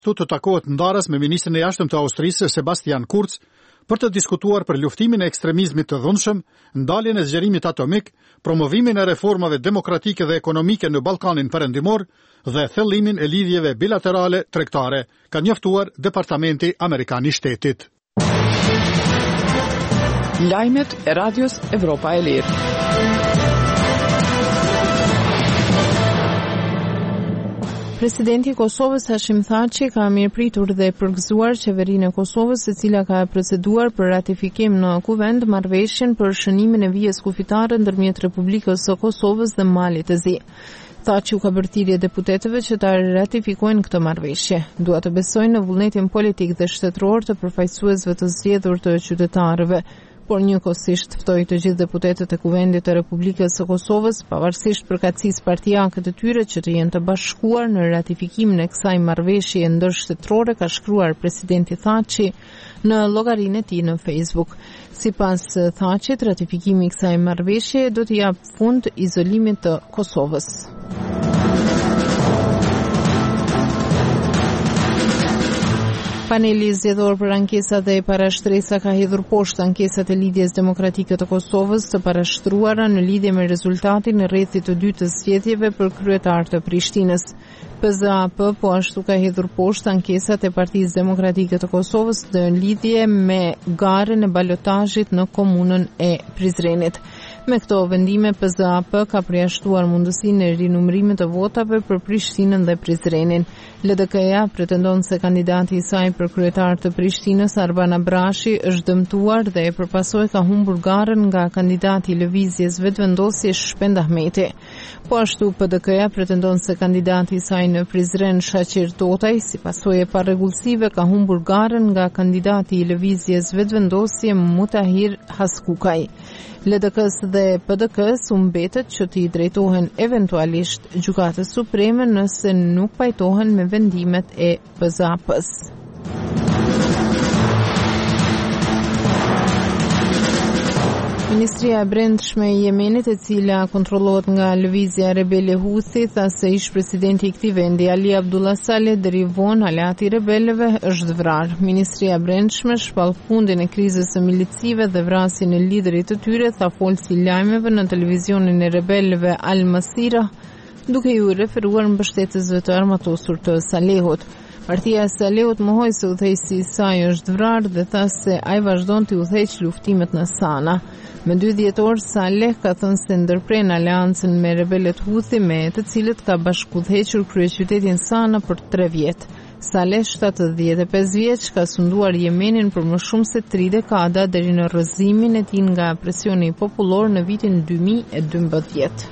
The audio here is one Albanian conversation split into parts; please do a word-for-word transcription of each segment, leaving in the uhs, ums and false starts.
Tu të takohet ndarës me ministrin e jashtëm të Austrisë Sebastian Kurz për të diskutuar për luftimin e ekstremizmit të dhunshëm, ndaljen e zgjerimit atomik, promovimin e reformave demokratike dhe ekonomike në Ballkanin Perëndimor dhe thellimin e lidhjeve bilaterale tregtare, ka njoftuar Departamenti Amerikan i Shtetit. Lajmet e Radios Evropa e Lirë. Presidenti i Kosovës Hashim Thaçi ka mirëpritur dhe përgëzuar qeverinë e Kosovës, e cila ka proceduar për ratifikim në Kuvend marrëveshjen për shënimin e vijës kufitare ndërmjet Republikës së Kosovës dhe Malit të Zi. Thaçi u ka bërë thirrje deputetëve që ta ratifikojnë këtë marrëveshje. Dua të besojnë në vullnetin politik dhe shtetëror të përfaqësuesve të zgjedhur të qytetarëve, por njëkohësisht ftoi të gjithë deputetët e Kuvendit të Republikës së Kosovës, pavarësisht përkatësisë partijake të tyre, që të jenë të bashkuar në ratifikimin e kësaj marrëveshje ndërshtetërore, ka shkruar presidenti Thaçi në llogarinë e tij në Facebook. Sipas Thaçit, ratifikimi i kësaj marrëveshje do të japë fund izolimit të Kosovës. Paneli zgjedhor për ankesat dhe parashtresa ka hedhur poshtë ankesat e Lidhjes Demokratike të Kosovës të parashtruara në lidhje me rezultatin e rrethit të dytë të zgjedhjeve për kryetar të Prishtinës. P Z A P po ashtu ka hedhur poshtë ankesat e Partisë Demokratike të Kosovës në lidhje me garën e balotazhit në komunën e Prizrenit. Me këto vendime, P Z A P ka përjashtuar mundësinë e rinumërimit të votave për Prishtinën dhe Prizrenin. L D K-ja pretendon se kandidati i saj për kryetar të Prishtinës, Arban Abrashi, është dëmtuar dhe e përpasoj ka humbur garën nga kandidati i lëvizjes vetëvendosje Shpend Ahmeti. Po ashtu, P D K-ja pretendon se kandidati i saj në Prizren, Shaqir Totaj, si pasojë e parregullsive, ka humbur garën nga kandidati i lëvizjes vetëvendosje Mutahir Haskukaj. L D K-s dhe P D K-s u mbetet që t'i drejtohen eventualisht Gjykatës Supreme nëse nuk pajtohen me vendimet e P Z A P-s. Ministria e Brendshme e Yemenit, e cila kontrollohet nga lëvizja rebele Houthi, tha se ish presidenti i këtij vendi, Ali Abdullah Saleh, deri vonë aleati i rebelëve është vrarë. Ministria e Brendshme shpall fundin e krizës së milicive dhe vrasjen e liderit të tyre, tha folësi lajmeve në televizionin e rebelëve Al Masira, duke ju referuar mbështetësve të armatosur të Salehut. Partia e Salehut mohoi se udhëheqësi i saj është vrarë dhe tha se ai vazhdon të udhëheqë luftimet në Sana. Me dy dhjetor, Saleh ka thënë se ndërpren aleancën me rebelët Houthi, me të cilët ka bashkëudhëhequr kryeqytetin Sana për tre vjet. Saleh, shtatëdhjetë e pesë vjeç, ka sunduar Yemenin për më shumë se tri dekada deri në rrëzimin e tij nga presioni popullor në vitin dy mijë e dymbëdhjetë.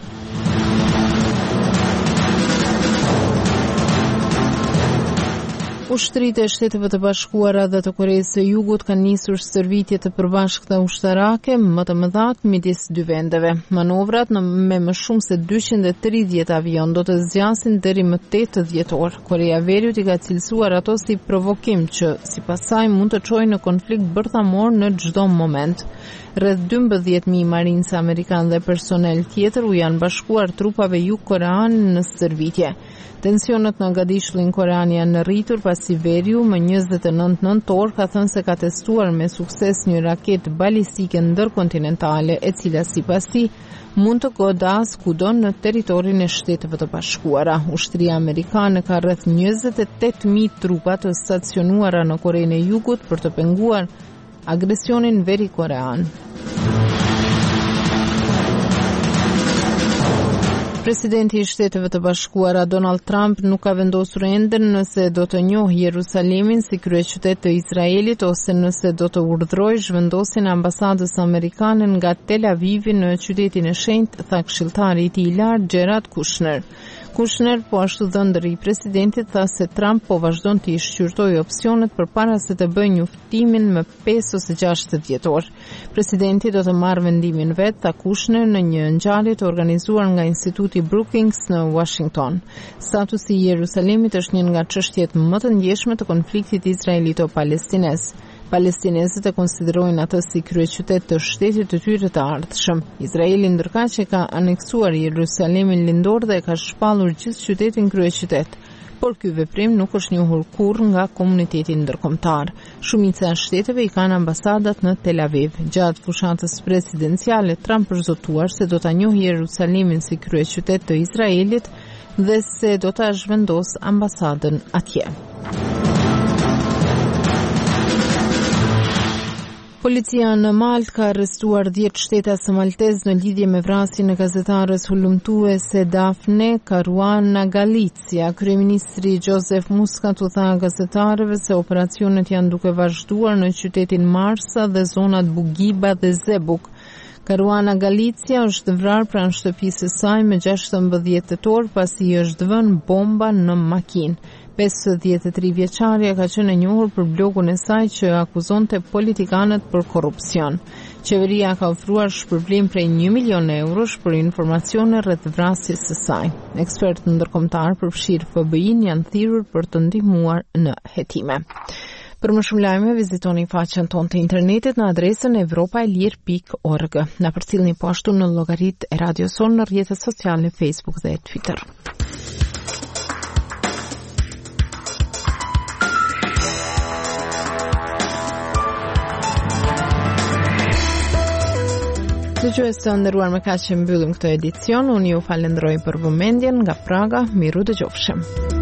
Ushtritë e Shteteve të Bashkuara dhe të Koreasë së Jugut kanë nisur stërvitje të përbashkëta ushtarake më të mëdha midis dy vendeve. Manovrat në me më shumë se dyqind e tridhjetë avion do të zgjasin deri më tetë dhjetor. Korea e Veriut i ka cilësuar ato si provokim që sipas saj mund të çojë në konflikt bërthamor në çdo moment. Rreth dymbëdhjetë mijë marinës amerikan dhe personel tjetër u janë bashkuar trupave jugkorean në stërvitje. Tensionet në Gadishullin korean janë rritur pasi Veriu më njëzet e nëntë nëntor ka thënë se ka testuar me sukses një raketë balistike ndërkontinentale, e cila sipas tij mund të godas kudo në territorin e Shteteve të Bashkuara. Ushtria amerikane ka rreth njëzet e tetë mijë trupa të stacionuara në Korenë e Jugut për të penguar agresionin veri-korean. Presidenti i Shteteve të Bashkuara Donald Trump nuk ka vendosur ende nëse do të njohë Jerusalemin si kryeqytet të Izraelit ose nëse do të urdhërojë zhvendosjen e ambasadës amerikane nga Tel Avivi në qytetin e shenjtë, tha këshilltari i tij i lartë Jared Kushner. Kushner, po ashtu dhëndëri i presidentit, tha se Trump po vazhdon të i shqyrtojë opsionet përpara se të bëjë njoftimin më pesë ose gjashtë dhjetor. Presidenti do të marrë vendimin vet, tha Kushner në një ngjarje të organizuar nga Instituti Brookings në Washington. Statusi i Jerusalemit është një nga çështjet më të ndjeshme të konfliktit izraelito-palestinez. Palestinezët e konsiderojnë atë si kryeqytet të shtetit të tyre të ardhshëm. Izraeli ndërkaq që ka aneksuar Jerusalemin lindor dhe ka shpallur gjithë qytetin kryeqytet. por ky veprim nuk është njohur kurrë nga komuniteti ndërkombëtar. Shumica e shteteve i kanë ambasadat në Tel Aviv. Gjatë fushatës presidenciale, Trump është zotuar se do ta njohë Jerusalemin si kryeqytet të Izraelit dhe se do ta zhvendos ambasadën atje. Policia në Maltë ka arrestuar dhjetë shtetas maltez në lidhje me vrasjen e gazetares hulumtuese Daphne Caruana Galizia. Kryeministri Joseph Muscat u tha gazetarëve se operacionet janë duke vazhduar në qytetin Marsa dhe zonat Bugiba dhe Zebuk. Caruana Galizia është vrarë pranë shtëpisë së saj me gjashtëmbëdhjetë tetor pasi i është vënë bomba në makinë. pesëdhjetë e tre vjeçaria ka qenë e njohur për blogun e saj që akuzonte politikanët për korrupsion. Qeveria ka ofruar shpërblim prej një milion eurosh për informacione rreth vrasjes së saj. Ekspertë ndërkombëtar përfshirë F B I-n janë thirrur për të ndihmuar në hetime. Për më shumë lajme, vizitoni faqen tonë të internetit në adresën evropaelir pikë org. Na përcjellni po ashtu në llogaritë e Radios Son në rrjetet sociale Facebook dhe Twitter. Dëgjues të nderuar, me kaq që mbyllim këtë edicion, unë ju falenderoj për vëmendjen nga Praga, miru dëgjofshim.